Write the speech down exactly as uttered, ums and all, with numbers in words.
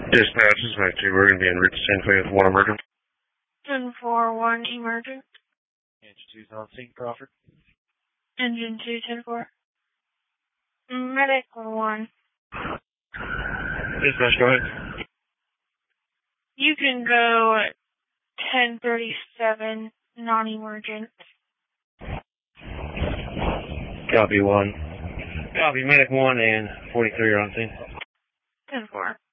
Dispatch, this is Mike two. We're going to be en route to San Clay with one emergent. ten four one emergent. Engine two's on scene, Crawford. Engine two, ten four. Medic one. Dispatch, go ahead. You can go at ten thirty-seven, non-emergent. Copy one. Copy, medic one and forty-three are on scene. ten four.